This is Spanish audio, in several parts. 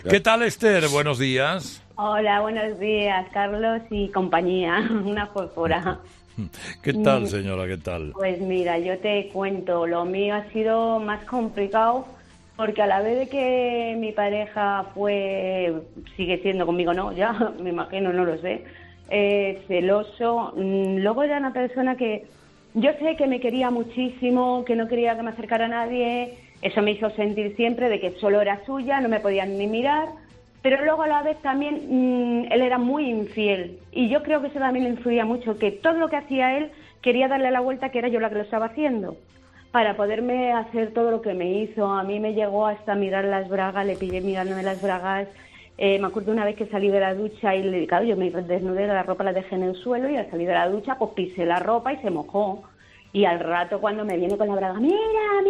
¿Qué tal, Esther? Buenos días. Hola, buenos días, Carlos y compañía. Una fósfora. ¿Qué tal, señora? ¿Qué tal? Pues mira, yo te cuento, lo mío ha sido más complicado porque a la vez de que mi pareja sigue siendo conmigo, ¿no? Ya, me imagino, no lo sé, celoso. Luego era una persona que yo sé que me quería muchísimo, que no quería que me acercara a nadie. Eso me hizo sentir siempre de que solo era suya, no me podían ni mirar. Pero luego a la vez también él era muy infiel. Y yo creo que eso también le influía mucho, que todo lo que hacía él quería darle la vuelta, que era yo la que lo estaba haciendo, para poderme hacer todo lo que me hizo. A mí me llegó hasta mirar las bragas, le pillé mirándome las bragas. Me acuerdo una vez que salí de la ducha y claro, yo me desnudé, la ropa la dejé en el suelo y al salir de la ducha pues pisé la ropa y se mojó. Y al rato cuando me viene con la braga, mira,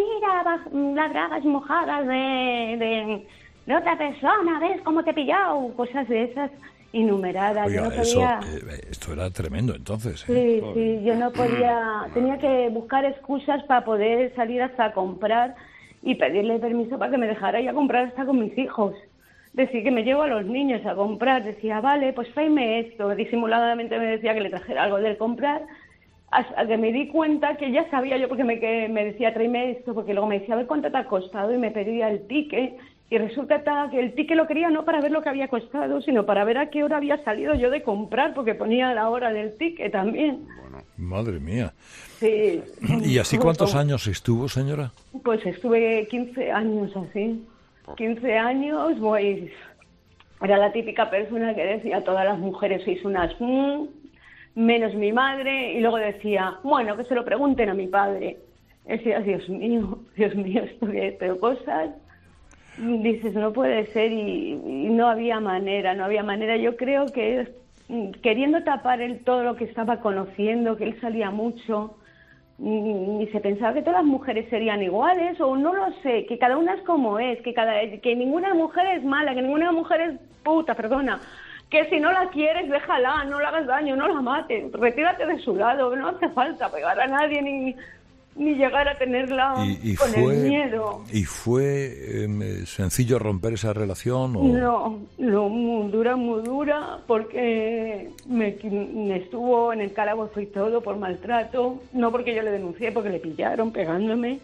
las bragas mojadas de otra persona, ¿ves cómo te he pillado? Cosas de esas innumeradas. Oiga, yo no podía... esto era tremendo entonces. Sí, yo no podía... Tenía que buscar excusas para poder salir hasta a comprar y pedirle permiso para que me dejara ir a comprar hasta con mis hijos. Decir que me llevo a los niños a comprar. Decía, vale, pues tráeme esto. Disimuladamente me decía que le trajera algo del comprar. Hasta que me di cuenta que ya sabía yo, porque me decía, tráeme esto, porque luego me decía, a ver cuánto te ha costado, y me pedía el ticket, y resulta que el ticket lo quería no para ver lo que había costado, sino para ver a qué hora había salido yo de comprar, porque ponía la hora del ticket también. Bueno, madre mía. Sí. ¿Y así cuántos años estuvo, señora? Pues estuve 15 años así. 15 años, pues era la típica persona que decía, todas las mujeres sois unas... menos mi madre, y luego decía, bueno, que se lo pregunten a mi padre. Decía, Dios mío, esto que, pero cosas, dices, no puede ser, y no había manera. Yo creo que queriendo tapar todo lo que estaba conociendo, que él salía mucho, y se pensaba que todas las mujeres serían iguales, o no lo sé, que cada una es como es, que ninguna mujer es mala, que ninguna mujer es puta, perdona, que si no la quieres, déjala, no le hagas daño, no la mates, retírate de su lado, no hace falta pegar a nadie ni llegar a tenerla con el miedo. ¿Y fue sencillo romper esa relación? ¿O? No, muy dura, porque me estuvo en el calabozo y todo por maltrato, no porque yo le denuncié, porque le pillaron pegándome.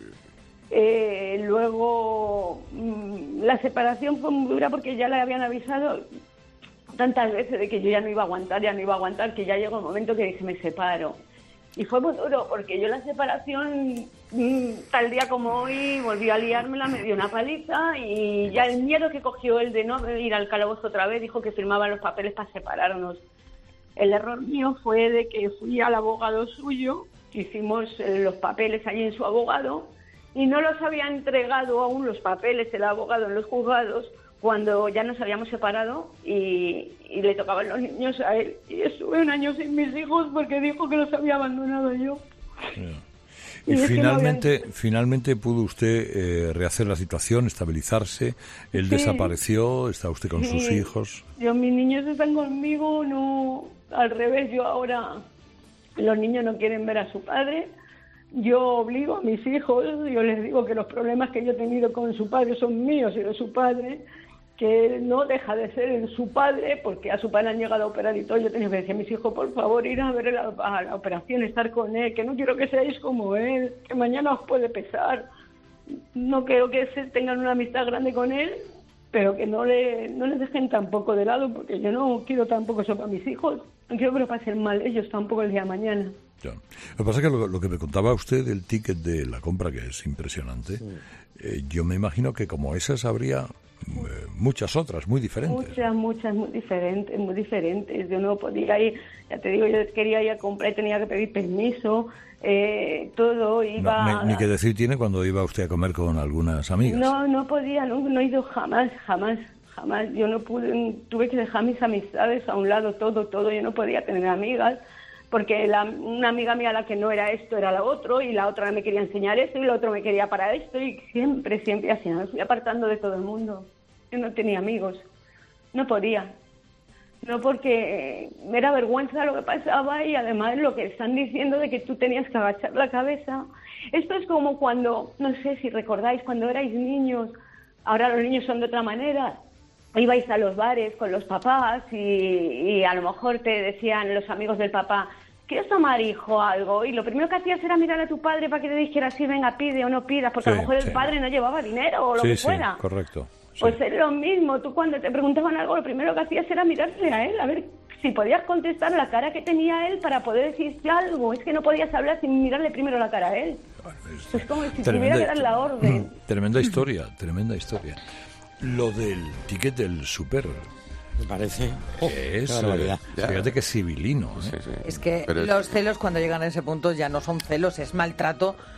Luego, la separación fue muy dura porque ya le habían avisado tantas veces de que yo ya no iba a aguantar, que ya llegó el momento que dije, me separo. Y fue muy duro, porque yo la separación, tal día como hoy, volvió a liármela, me dio una paliza, y ya el miedo que cogió él de no ir al calabozo otra vez, dijo que firmaba los papeles para separarnos. El error mío fue de que fui al abogado suyo, hicimos los papeles allí en su abogado, y no los había entregado aún los papeles el abogado en los juzgados, cuando ya nos habíamos separado y le tocaban los niños a él. Y estuve 1 año sin mis hijos porque dijo que los había abandonado yo. Y finalmente pudo usted rehacer la situación, estabilizarse. Él desapareció, está usted con sus hijos. Mis niños están conmigo, no al revés. Yo ahora, los niños no quieren ver a su padre. Yo obligo a mis hijos, yo les digo que los problemas que yo he tenido con su padre son míos y de su padre, que no deja de ser su padre, porque a su padre han llegado a operar y todo. Yo tenía que decir a mis hijos, por favor, ir a ver a la operación, estar con él, que no quiero que seáis como él, que mañana os puede pesar. No quiero que tengan una amistad grande con él, pero que no les dejen tampoco de lado, porque yo no quiero tampoco eso para mis hijos. No quiero que lo pasen mal ellos tampoco el día de mañana. Ya. Lo que pasa es que lo que me contaba usted del ticket de la compra, que es impresionante, yo me imagino que como esas habría muchas otras, muy diferentes. Muchas, muy diferentes. Yo no podía ir, ya te digo, yo quería ir a comprar y tenía que pedir permiso, todo iba... Ni que decir tiene cuando iba usted a comer con algunas amigas. No podía, no he ido jamás. Yo no pude, tuve que dejar mis amistades a un lado, todo. Yo no podía tener amigas, porque una amiga mía, la que no era esto, era la otra, y la otra me quería enseñar esto, y la otra me quería para esto, y siempre así, me fui apartando de todo el mundo. Yo no tenía amigos, no podía. No, porque me era vergüenza lo que pasaba, y además lo que están diciendo de que tú tenías que agachar la cabeza. Esto es como cuando, no sé si recordáis, cuando erais niños, ahora los niños son de otra manera, ibais a los bares con los papás y a lo mejor te decían los amigos del papá, ¿quieres tomar, hijo, algo? Y lo primero que hacías era mirar a tu padre para que te dijera sí, venga, pide o no pidas, porque a lo mejor el padre no llevaba dinero o lo que fuera. Sí, correcto. Sí. Pues es lo mismo, tú cuando te preguntaban algo, lo primero que hacías era mirarle a él, a ver si podías contestar la cara que tenía él para poder decirte algo. Es que no podías hablar sin mirarle primero la cara a él. Es como si tuviera que dar la orden. Tremenda historia. Lo del ticket del súper. Me parece. Fíjate que civilino. Es que los celos cuando llegan a ese punto ya no son celos, es maltrato